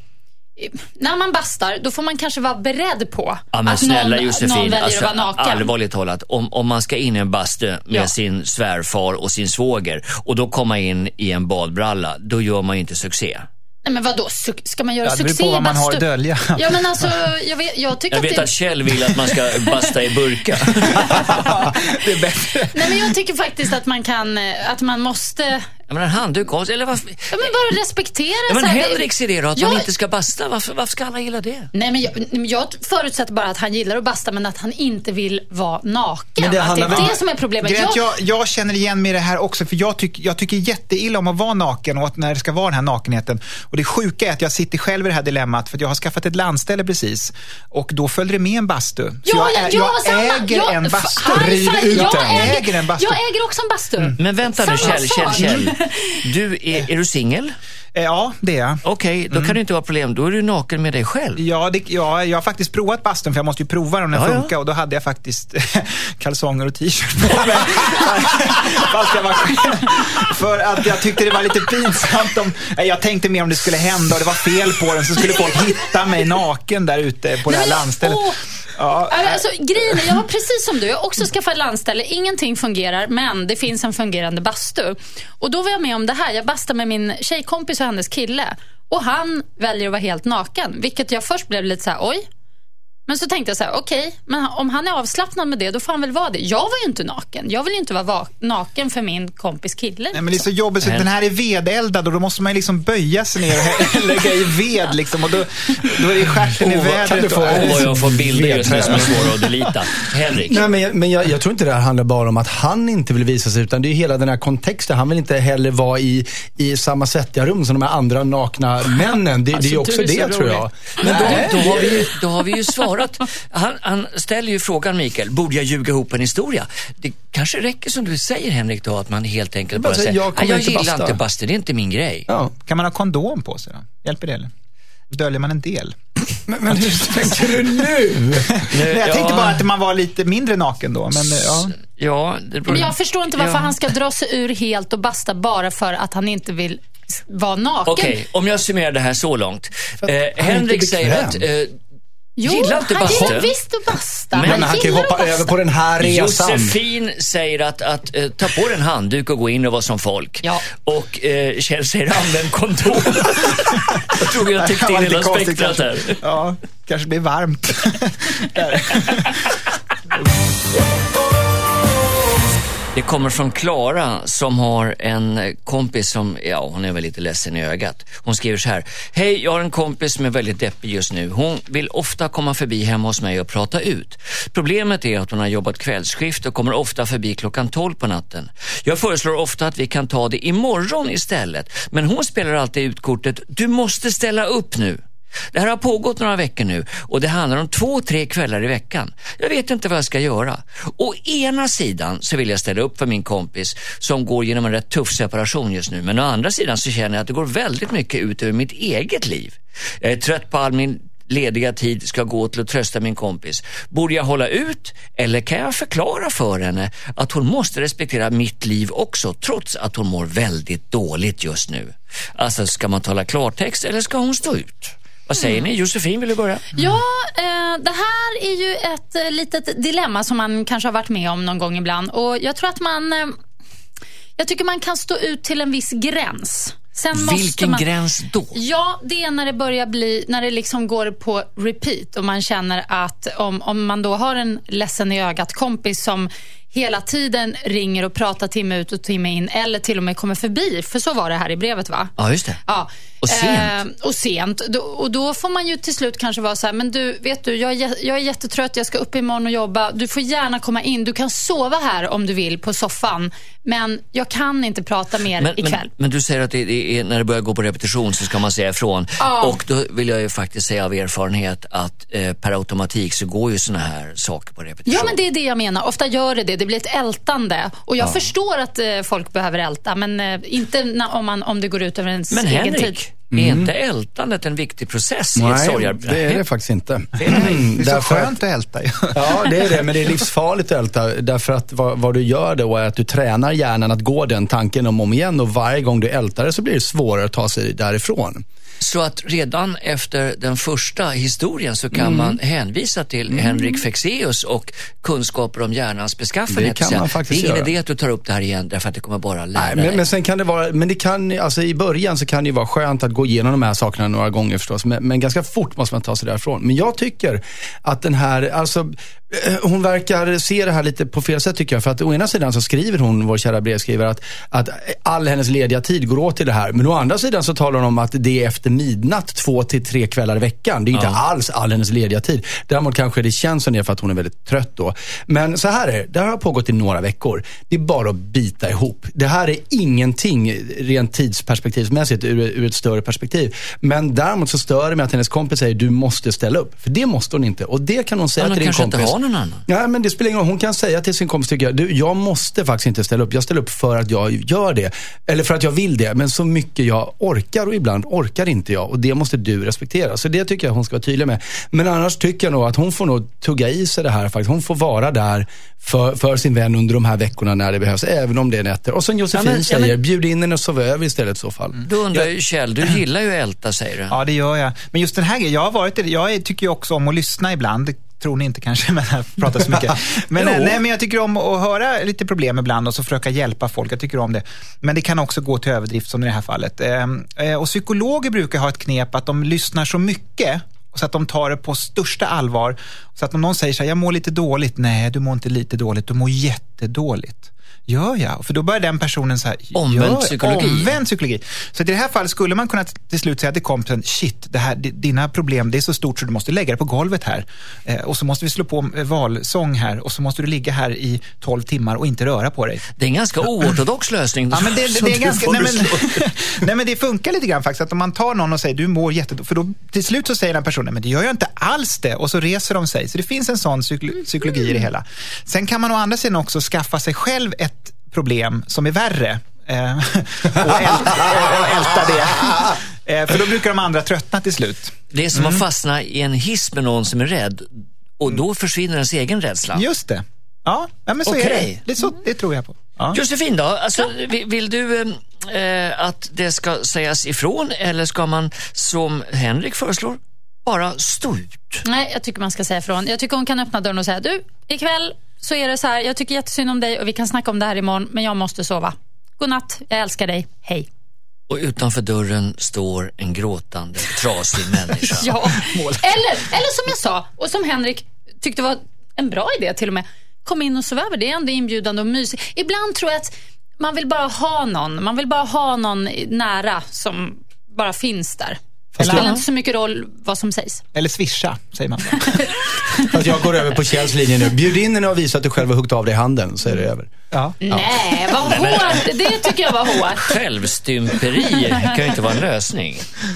När man bastar, då får man kanske vara beredd på ja, men att snälla, någon, Josefin, någon väljer alltså, att vara naken. Allvarligt talat, om, om man ska in i en bastu med ja. sin svärfar och sin svåger och då komma in i en badbralla, då gör man ju inte succé. Nej, men vadå? Ska man göra ja, succé på vad i man har bastu? att dölja. Ja, men alltså, jag vet, jag tycker jag vet att, det... att Kjell vill att man ska basta i burka. Det är bättre. Nej, men jag tycker faktiskt att man kan, att man måste... Ja, men en handduk, eller vad? Ja, men bara respektera. Ja, men så här, Henriks idé då, att jag... man inte ska basta. Varför, varför ska alla gilla det? Nej, men jag, jag förutsätter bara att han gillar att basta, men att han inte vill vara naken. Men det, att det är väl... det som är problemet. Jag... Jag... Jag, jag känner igen mig i det här också, för jag, tyck, jag tycker jätteilla om att vara naken och att när det ska vara den här nakenheten. Och det sjuka är att jag sitter själv i det här dilemmat, för att jag har skaffat ett landställe precis. Och då följde det med en bastu. Så ja, jag, ä, ja, jag samma. äger jag, en bastu. Riv ut jag, jag äger, äger en bastu. Jag äger också en bastu. Mm. Men vänta nu, Kjell, Kjell, Kjell. Du, är, är du singel? Ja, det är jag. Okej, okay, då mm. kan det inte vara problem. Då är du naken med dig själv. Ja, det, ja, jag har faktiskt provat bastun, för jag måste ju prova om den ja, funkar. Ja. Och då hade jag faktiskt kalsonger och t-shirt på mig. Fast jag var själv. För att jag tyckte det var lite pinsamt. Om, jag tänkte mer om det skulle hända och det var fel på den, så skulle folk hitta mig naken där ute på Nej, det här landstället. Åh. Ja. Alltså, grejen är, jag har precis som du, jag har också skaffat landställe. Ingenting fungerar, men det finns en fungerande bastu. Och då var jag med om det här. Jag bastade med min tjejkompis och hennes kille. Och han väljer att vara helt naken. Vilket jag först blev lite så här, oj. Men så tänkte jag så här, okej, okay, men om han är avslappnad med det, då får han väl vara det. Jag var ju inte naken. Jag vill ju inte vara naken för min kompis kille. Nej, men det är så jobbigt, så den här är vedeldad och då måste man liksom böja sig ner och lägga i ved liksom, och då, då är det stjärten oh, i vädret. Kan du få, och jag får bilder just nu som är svåra att delita. Henrik. Nej, men men jag, jag tror inte det här handlar bara om att han inte vill visa sig, utan det är hela den här kontexten. Han vill inte heller vara i, i samma sättiga rum som de här andra nakna männen. Det, alltså, det är också det, det tror jag. Men då, då, har vi ju, då har vi ju svarat. Han, han ställer ju frågan, Mikael, borde jag ljuga ihop en historia? Det kanske räcker som du säger, Henrik, då, att man helt enkelt bara säger, jag, jag gillar basta. inte bastu, det är inte min grej. Ja. Kan man ha kondom på sig då? Hjälper det eller? Döljer man en del? Men, men hur tänker du nu? Nej, jag tänkte ja. bara att man var lite mindre naken då. Men, ja. Ja, det men jag förstår inte varför ja. han ska dra sig ur helt och basta bara för att han inte vill vara naken. Okej, okay, om jag summerar det här så långt. Eh, Henrik säger att... Eh, Jo, gillar inte bastu. Han gillar visst att basta. Men, men han kan ju hoppa över på den här resan. Josefin säger att, att uh, ta på en handduk och gå in och vara som folk. Ja. Och uh, Kjell säger använd kondom. Jag tror jag tyckte in hela spektrat här. Ja, kanske blir varmt. Det kommer från Klara som har en kompis som, ja, hon är väl lite ledsen i ögat. Hon skriver så här: hej, jag har en kompis som är väldigt deppig just nu. Hon vill ofta komma förbi hemma hos mig och prata ut. Problemet är att hon har jobbat kvällsskift och kommer ofta förbi klockan tolv på natten. Jag föreslår ofta att vi kan ta det imorgon istället. Men hon spelar alltid ut kortet, du måste ställa upp nu. Det här har pågått några veckor nu och det handlar om två, tre kvällar i veckan. Jag vet inte vad jag ska göra. Å ena sidan så vill jag ställa upp för min kompis som går genom en rätt tuff separation just nu. Men å andra sidan så känner jag att det går väldigt mycket ut över mitt eget liv. Jag är trött på all min lediga tid ska gå till att trösta min kompis. Borde jag hålla ut eller kan jag förklara för henne att hon måste respektera mitt liv också, trots att hon mår väldigt dåligt just nu? Alltså, ska man tala klartext eller ska hon stå ut? Vad säger ni? Josefin, vill du börja? Ja, eh, det här är ju ett eh, litet dilemma som man kanske har varit med om någon gång ibland. Och jag tror att man... Eh, jag tycker man kan stå ut till en viss gräns. Sen Vilken man, gräns då? Ja, det är när det börjar bli, när det liksom går på repeat och man känner att om, om man då har en ledsen i ögat kompis som hela tiden ringer och pratar timme ut och timme in eller till och med kommer förbi, för så var det här i brevet, va? Ja, just det. Ja. Och sent. Eh, och sent. Då, och då får man ju till slut kanske vara så här, men du, vet du, jag är, jag är jättetrött, jag ska upp imorgon och jobba. Du får gärna komma in, du kan sova här om du vill på soffan, men jag kan inte prata mer men, ikväll. Men, men du säger att det är, när det börjar gå på repetition så ska man säga ifrån. Ja. Och då vill jag ju faktiskt säga av erfarenhet att eh, per automatik så går ju såna här saker på repetition. Ja, men det är det jag menar. Ofta gör det det. Det blir ett ältande. Och jag ja. förstår att eh, folk behöver älta, men eh, inte na- om, man, om det går ut över ens men egen Henrik, tid. Men Henrik, är inte ältandet en viktig process Nej, i ett sorgarbete? det är det faktiskt inte. Det är, mm, det är så skönt att älta. Ja, det är det, men det är livsfarligt att älta. Därför att vad, vad du gör då är att du tränar hjärnan att gå den tanken om och om igen. Och varje gång du ältar det så blir det svårare att ta sig därifrån. Så att redan efter den första historien så kan mm. man hänvisa till mm. Henrik Fexeus och kunskaper om hjärnans beskaffenhet. Det kan man faktiskt göra. Det är ingen göra. idé att du tar upp det här igen därför att det kommer bara lära Nej, dig. men, men sen kan det vara, men det kan, alltså i början så kan det vara skönt att gå igenom de här sakerna några gånger förstås, men, men ganska fort måste man ta sig därifrån. Men jag tycker att den här, alltså hon verkar se det här lite på fel sätt tycker jag, för att å ena sidan så skriver hon, vår kära brevskrivare, att, att all hennes lediga tid går åt till det här, men å andra sidan så talar hon om att det är efter midnatt två till tre kvällar i veckan. Det är inte ja. alls all hennes lediga tid. Däremot kanske det känns som det för att hon är väldigt trött då. Men så här är det, det här har pågått i några veckor. Det är bara att bita ihop. Det här är ingenting rent tidsperspektivsmässigt ur, ur ett större perspektiv. Men däremot så stör det mig att hennes kompis säger du måste ställa upp. För det måste hon inte. Och det kan hon säga ja, till din kompis. Inte någon annan. Ja, men det spelar ingen roll. Hon kan säga till sin kompis, tycker jag, du, jag måste faktiskt inte ställa upp. Jag ställer upp för att jag gör det. Eller för att jag vill det. Men så mycket jag orkar och ibland orkar inte jag. Och det måste du respektera. Så det tycker jag hon ska vara tydlig med. Men annars tycker jag nog att hon får nog tugga i sig det här faktiskt. Hon får vara där för, för sin vän under de här veckorna när det behövs. Även om det är nätter. Och som Josefin ja, men, säger, ja, men... bjud in henne och sova över istället i så fall. Mm. Då undrar ju Kjell, du gillar ju älta, säger du. Ja, det gör jag. Men just den här grejen, jag har varit jag tycker ju också om att lyssna ibland. Tror ni inte kanske, men jag pratar så mycket. Men, nej, men jag tycker om att höra lite problem ibland och så försöka hjälpa folk. Jag tycker om det. Men det kan också gå till överdrift som i det här fallet. Eh, och psykologer brukar ha ett knep att de lyssnar så mycket så att de tar det på största allvar. Så att om någon säger så här, jag mår lite dåligt. Nej, du mår inte lite dåligt, du mår jättedåligt. Gör jag? För då börjar den personen så här... Omvänd psykologi. Omvänd psykologi. Så i det här fallet skulle man kunna till slut säga till kompisen, shit, det här, dina problem, det är så stort så du måste lägga det på golvet här. Eh, och så måste vi slå på valsång här. Och så måste du ligga här i tolv timmar och inte röra på dig. Det är en ganska oortodox lösning. Ja, men det, det, det är ganska... Nej men, nej, men det funkar lite grann faktiskt. Att om man tar någon och säger, du mår jättedåligt. För då till slut så säger den personen, men det gör jag inte alls det. Och så reser de sig. Så det finns en sån psykolo- psykologi i det hela. Sen kan man å andra sidan också skaffa sig själv ett problem som är värre eh, och, älta, och älta det. Eh, för då brukar de andra tröttna till slut. Det är som mm. att fastna i en hiss med någon som är rädd och då försvinner ens egen rädsla. Just det. Ja, ja men så okay. är det. Det, är så, det tror jag på. Ja. Josefin då, alltså, vill, vill du eh, att det ska sägas ifrån eller ska man som Henrik föreslår bara stå ut? Nej, jag tycker man ska säga ifrån. Jag tycker hon kan öppna dörren och säga, du, ikväll så är det så här, jag tycker jättesynd om dig och vi kan snacka om det här imorgon, men jag måste sova. Godnatt, jag älskar dig, hej. Och utanför dörren står en gråtande, trasig människa. Ja, eller, eller som jag sa, och som Henrik tyckte var en bra idé till och med, kom in och sov över, det är ändå inbjudande och mysigt. Ibland tror jag att man vill bara ha någon, man vill bara ha någon nära som bara finns där. Det spelar inte så mycket roll vad som sägs. Eller swisha, säger man. Fast jag går över på Kjells linje nu. Bjud in henne och visa att du själv har huggt av dig handen, så är det över. Ja. Nej, vad hårt. Det tycker jag var hårt. Självstymperi kan ju inte vara en lösning.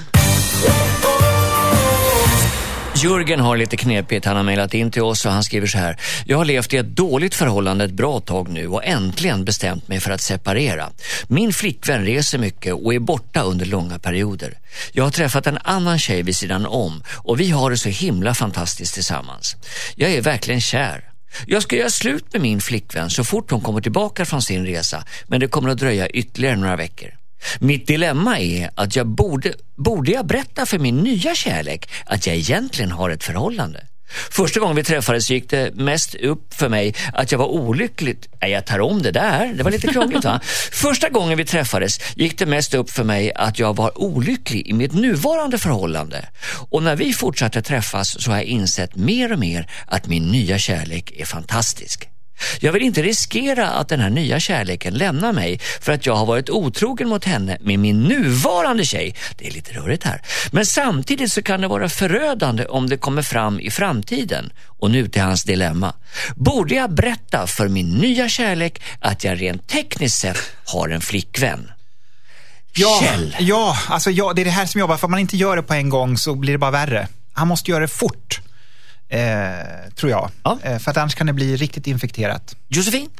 Jörgen har lite knepigt, han har mejlat in till oss och han skriver så här: jag har levt i ett dåligt förhållande ett bra tag nu och äntligen bestämt mig för att separera. Min flickvän reser mycket och är borta under långa perioder. Jag har träffat en annan tjej vid sidan om och vi har det så himla fantastiskt tillsammans. Jag är verkligen kär. Jag ska göra slut med min flickvän så fort hon kommer tillbaka från sin resa, men det kommer att dröja ytterligare några veckor. Mitt dilemma är att jag borde, borde jag berätta för min nya kärlek att jag egentligen har ett förhållande. Första gången vi träffades gick det mest upp för mig att jag var olyckligt. Nej, jag tar om det där. Det var lite krångligt, va? Första gången vi träffades gick det mest upp för mig att jag var olycklig i mitt nuvarande förhållande. Och när vi fortsatte träffas så har jag insett mer och mer att min nya kärlek är fantastisk. Jag vill inte riskera att den här nya kärleken lämnar mig för att jag har varit otrogen mot henne med min nuvarande tjej. Det är lite rörigt här. Men samtidigt så kan det vara förödande om det kommer fram i framtiden. Och nu till hans dilemma. Borde jag berätta för min nya kärlek att jag rent tekniskt sett har en flickvän? Ja, ja, alltså ja, det är det här som jobbar. För om man inte gör det på en gång så blir det bara värre. Han måste göra det fort. Eh, tror jag. Ja. Eh, för att annars kan det bli riktigt infekterat. Josefin?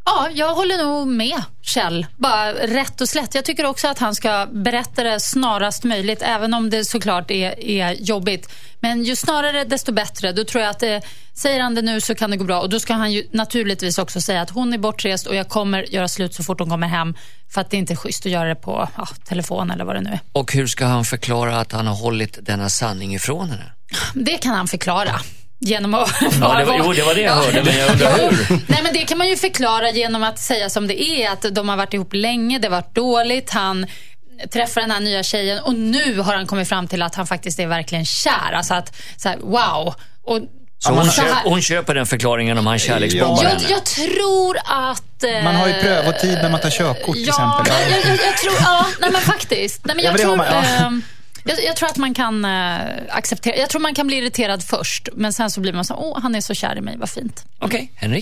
Ja, jag håller nog med Kjell. Bara rätt och slätt. Jag tycker också att han ska berätta det snarast möjligt, även om det såklart är, är jobbigt. Men ju snarare desto bättre. Då tror jag att det, säger han det nu så kan det gå bra. Och då ska han ju naturligtvis också säga att hon är bortrest och jag kommer göra slut så fort hon kommer hem. För att det inte är schysst att göra det på ja, telefon eller vad det nu är. Och hur ska han förklara att han har hållit denna sanning ifrån henne? Det kan han förklara. Genom att ja, det var, jo, det var det jag hörde, men jag undrar hur. Nej, men det kan man ju förklara genom att säga som det är, att de har varit ihop länge, det har varit dåligt, han träffar den här nya tjejen och nu har han kommit fram till att han faktiskt är verkligen kär. Alltså att, så här, wow. Och så hon, så här, köp, hon köper den förklaringen om han kärleksbombar jag, henne? jag tror att... Eh, man har ju prövotid när man tar körkort till ja, exempel. Jag, jag, jag tror, ja, nej men faktiskt. Nej, men jag, ja, tror, man, ja. eh, jag, jag tror att man kan eh, acceptera. Jag tror man kan bli irriterad först, men sen så blir man så, åh, han är så kär i mig, vad fint. Okej, okay. Henrik?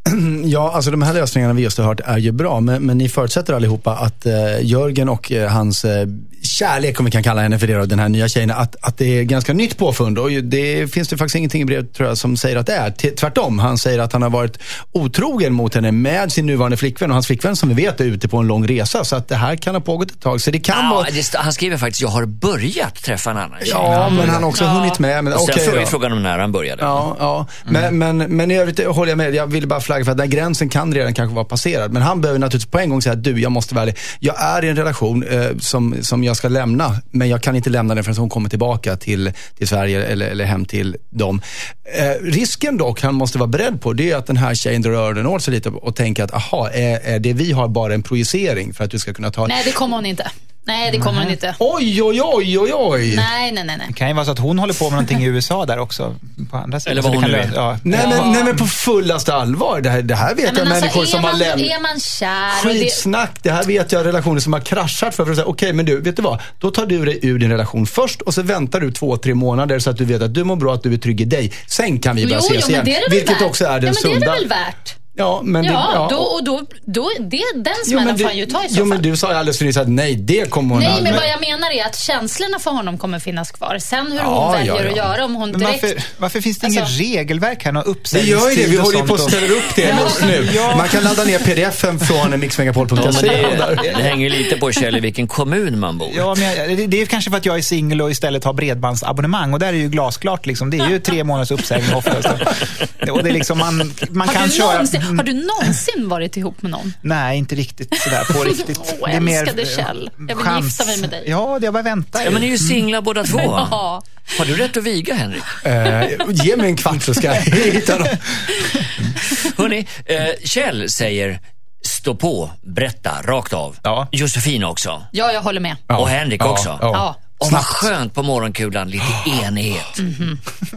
Ja, alltså de här lösningarna vi just har hört är ju bra, men, men ni förutsätter allihopa att eh, Jörgen och eh, hans eh, kärlek, om vi kan kalla henne för det då, den här nya tjejen, att, att det är ganska nytt påfund, och det finns det faktiskt ingenting i brevet, tror jag, som säger att det är. T- tvärtom, han säger att han har varit otrogen mot henne med sin nuvarande flickvän, och hans flickvän som vi vet är ute på en lång resa, så att det här kan ha pågått ett tag, så det kan ja, vara... det, han skriver faktiskt, jag har börjat träffa en annan tjej. Ja, men han har också ja. hunnit med. Men, och sen okay, får vi frågan om när han började. Ja, ja. Mm. Men, men, men i övrigt håller jag med, jag vill bara flagga för att den gränsen kan redan kanske vara passerad, men han behöver naturligtvis på en gång säga att du, jag måste vara ärlig, jag är i en relation eh, som, som jag ska lämna, men jag kan inte lämna den förrän hon kommer tillbaka till, till Sverige eller, eller hem till dem. Eh, risken dock han måste vara beredd på, det är att den här tjejen drar öronen åt sig lite och tänker att aha, är, är det vi har bara en projicering för att du ska kunna ta... Nej, det kommer hon inte. Nej, det kommer mm. hon inte. Oj, oj, oj, oj, oj. Nej, nej, nej, nej. Det kan ju vara så att hon håller på med någonting i U S A där också. På andra sidan. Eller vad hon nu är. Ja. Nej, ja. men, nej, men på fullaste allvar. Det här, det här vet nej, jag alltså, människor som man, har lämnat. Är man kär? Skitsnack. Det... det här vet jag relationer som har kraschat för, för att säga, okej, okay, men du, vet du vad? Då tar du dig ur din relation först och så väntar du två, tre månader så att du vet att du mår bra, att du är trygg i dig. Sen kan vi börja jo, ses jo, igen. Det är det vilket värt. också är den ja, men sunda. Det är det väl värt? Ja, men ja, det, ja. Då, och då, då, det, den smällen får han ju ta i så jo, fall. men du sa ju alldeles nyss att nej, det kommer hon Nej, aldrig. men vad jag menar är att känslorna för honom kommer finnas kvar. Sen hur ja, hon väljer ja, ja. att göra, om hon men direkt... varför, varför finns det alltså, ingen regelverk här? Någon uppsägningstid? Det gör ju det, vi håller ju på att och... ställa upp det just nu. Ja. Man kan ladda ner pdf-en från mixmegapol punkt se. Ja, det, det hänger lite på Kjell i vilken kommun man bor. Ja, men jag, det, det är kanske för att jag är singel och istället har bredbandsabonnemang, och där är ju glasklart liksom. Det är ju tre månaders uppsägning oftast. Och det är liksom man, man har kan du köra... Någonsin, har du någonsin varit ihop med någon? Nej, inte riktigt sådär på riktigt. Åh, det är mer älskade Kjell. Jag vill chans. gifta mig med dig. Ja, det jag bara väntar. Ja, men ni är ju singlar mm. båda två. Ja. Har du rätt att viga, Henrik? Uh, ge mig en kvart så ska jag hitta dem. Hörrni, uh, Kjell säger stå på, berätta, rakt av. Ja. Josefin också. Ja, jag håller med. Ja. Och Henrik ja. också. Ja. Ja. Och vad skönt på morgonkulan, lite enighet. Mm-hmm.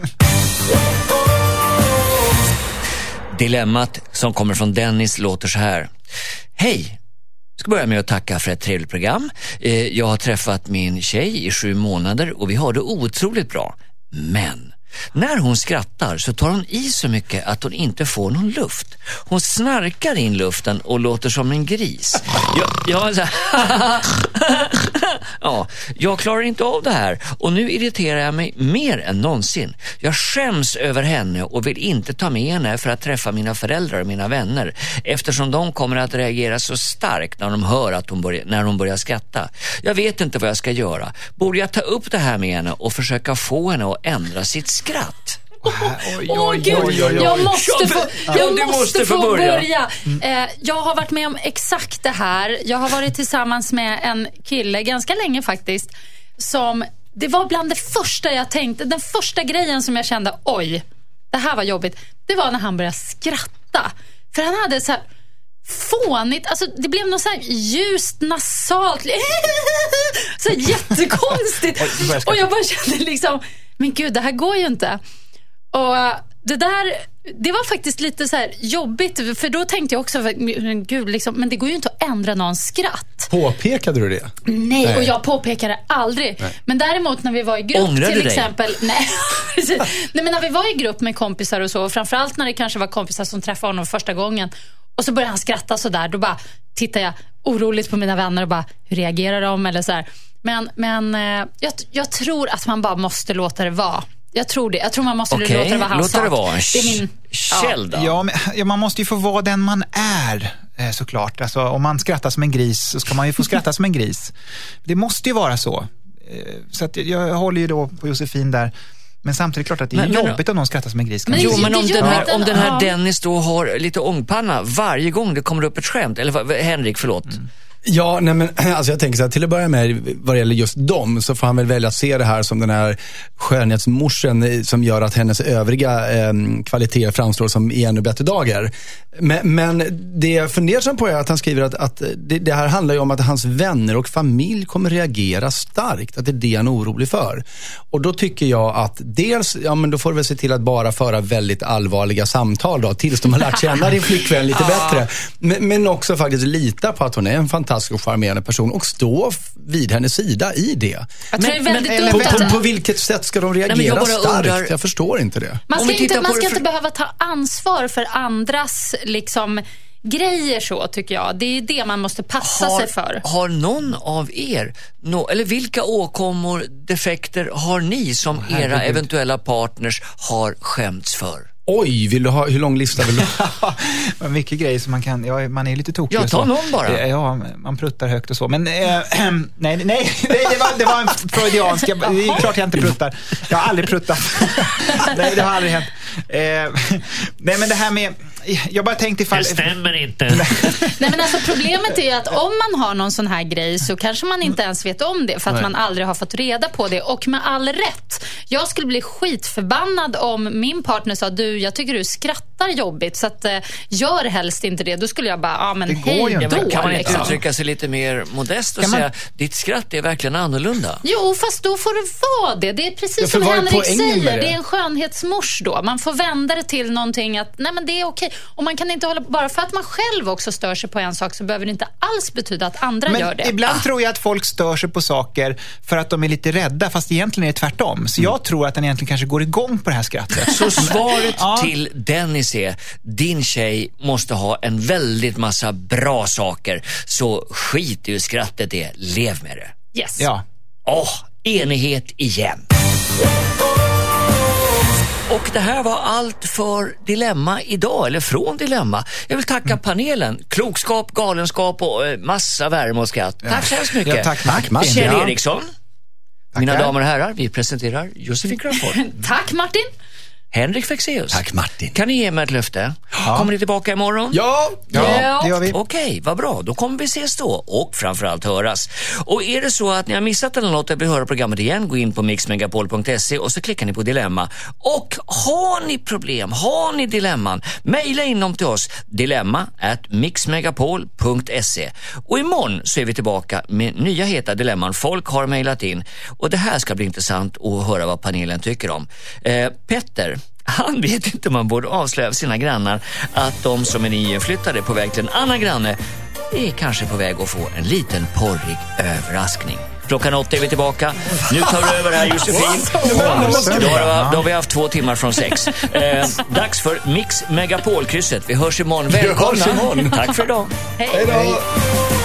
Dilemmat som kommer från Dennis låter så här. Hej! Jag ska börja med att tacka för ett trevligt program. Jag har träffat min tjej i sju månader och vi har det otroligt bra. Men när hon skrattar så tar hon i så mycket att hon inte får någon luft. Hon snarkar in luften och låter som en gris. Jag, jag, så här, ja, jag klarar inte av det här och nu irriterar jag mig mer än någonsin. Jag skäms över henne och vill inte ta med henne för att träffa mina föräldrar och mina vänner, eftersom de kommer att reagera så starkt när de hör att hon börjar, när hon börjar skratta. Jag vet inte vad jag ska göra. Borde jag ta upp det här med henne och försöka få henne att ändra sitt skratt? Åh oh, gud, oj, oj, oj. jag måste få, jag ja, måste måste få börja, börja. Mm. Eh, jag har varit med om exakt det här. Jag har varit tillsammans med en kille ganska länge faktiskt, som, det var bland det första jag tänkte, den första grejen som jag kände, oj, det här var jobbigt, det var när han började skratta. För han hade så här fånigt, alltså det blev något så här ljust, nasalt så här jättekonstigt. Och jag bara kände liksom, men gud, det här går ju inte. Och det där, det var faktiskt lite så här jobbigt, för då tänkte jag också, gud, liksom, men det går ju inte att ändra någon skratt. Påpekade du det? Nej, nej. Och jag påpekade aldrig. Nej. Men däremot när vi var i grupp Ångrar till du exempel, dig? Nej. nej, men när vi var i grupp med kompisar och så, och framförallt när det kanske var kompisar som träffade honom första gången, och så började han skratta så där, då bara tittar jag oroligt på mina vänner och bara, hur reagerar de eller så här. Men, men jag, jag tror att man bara måste låta det vara. Jag tror det. Jag tror man måste okay, låta det vara hans sak. Låta det vara. Det är min... Kjell då? Ja, men, ja, man måste ju få vara den man är, såklart. Alltså, om man skrattar som en gris så ska man ju få skratta som en gris. Det måste ju vara så. Så att jag håller ju då på Josefin där. Men samtidigt klart att det är men, jobbigt men, om någon skrattar som en gris. Men jo, men om den, här, om den här ja. Dennis då har lite ångpanna varje gång det kommer upp ett skämt. Eller Henrik, förlåt. Mm. Ja, nej men alltså jag tänker så här, till att börja med vad det gäller just dem så får han väl välja att se det här som den här skönhetsmorsen som gör att hennes övriga eh, kvaliteter framstår som i ännu bättre dagar. Men, men det jag funderar på är att han skriver att, att det, det här handlar ju om att hans vänner och familj kommer reagera starkt, att det är det han är orolig för. Och då tycker jag att dels, ja men då får du väl se till att bara föra väldigt allvarliga samtal då, tills de har lärt känna din flickvän lite bättre. Men, men också faktiskt lita på att hon är en fantastisk och charmerande person och stå vid hennes sida i det. Jag tror men, det är väldigt men, på, på, på vilket sätt ska de reagera Nej, jag starkt? Undrar... Jag förstår inte det. Man ska, inte, man ska det för... inte behöva ta ansvar för andras liksom grejer så, tycker jag. Det är det man måste passa har, sig för. Har någon av er, no, eller vilka åkommor, defekter har ni som oh, era eventuella partners har skämts för? Oj, vill du ha, hur lång lista vill du ha? Mycket grejer som man kan, ja, man är lite tokig. Ja, ta någon bara. Ja, man pruttar högt och så. Men äh, nej, nej, nej det, var, det var en freudiansk, det är klart jag inte pruttar. Jag har aldrig pruttat. Nej, det har aldrig hänt. Eh, nej, men det här med, jag bara tänkte ifall... Det stämmer inte. Nej, men alltså problemet är ju att om man har någon sån här grej så kanske man inte ens vet om det för att nej. man aldrig har fått reda på det. Och med all rätt. Jag skulle bli skitförbannad om min partner sa, du, jag tycker du skrattar jobbigt så att eh, gör helst inte det. Då skulle jag bara, ja ah, men det hej går ju då. Ja, kan man inte liksom. uttrycka sig lite mer modest och kan säga, man... ditt skratt är verkligen annorlunda? Jo, fast då får det vara det. Det är precis ja, som Henrik säger. Det? det är en skönhetsmors då. Man får vända det till någonting att, nej men det är okej. Och man kan inte hålla, bara för att man själv också stör sig på en sak så behöver det inte alls betyda att andra men gör det. Ibland ah. tror jag att folk stör sig på saker för att de är lite rädda, fast egentligen är det tvärtom. Så mm. jag tror att den egentligen kanske går igång på det här skrattet. Så svaret ja. till Dennis är, din tjej måste ha en väldigt massa bra saker, så skit i skrattet det, lev med det. Yes. Ja. Åh, oh, enighet igen. Och det här var allt för Dilemma idag, eller från Dilemma. Jag vill tacka panelen. Klokskap, galenskap och eh, massa värme och skratt. Ja. Tack så hemskt mycket. Ja, tack, tack Martin. Kjell Eriksson. Tackar. Mina damer och herrar, vi presenterar Josefin Crawford. Tack Martin. Henrik Fexeus. Tack Martin. Kan ni ge mig ett löfte? Ja. Kommer ni tillbaka imorgon? Ja, ja, ja. det gör vi. Okej, vad bra. Då kommer vi ses då och framförallt höras. Och är det så att ni har missat eller något och vill höra programmet igen, gå in på mix megapol punkt se och så klickar ni på dilemma. Och har ni problem, har ni dilemman, mejla in dem till oss, dilemma at mix megapol punkt se. Och imorgon så är vi tillbaka med nya heta dilemman. Folk har mejlat in och det här ska bli intressant att höra vad panelen tycker om. Eh, Petter, han vet inte om man borde avslöja för sina grannar att de som är nyinflyttade på väg till en annan granne är kanske på väg att få en liten porrig överraskning. Klockan åtta är vi tillbaka. Nu tar du över här, Josefin. Då har, då har vi haft två timmar från sex. Eh, dags för Mix Megapol-krysset. Vi hörs imorgon. Välkomna. Imorgon. Tack för idag. Hej. Hej då.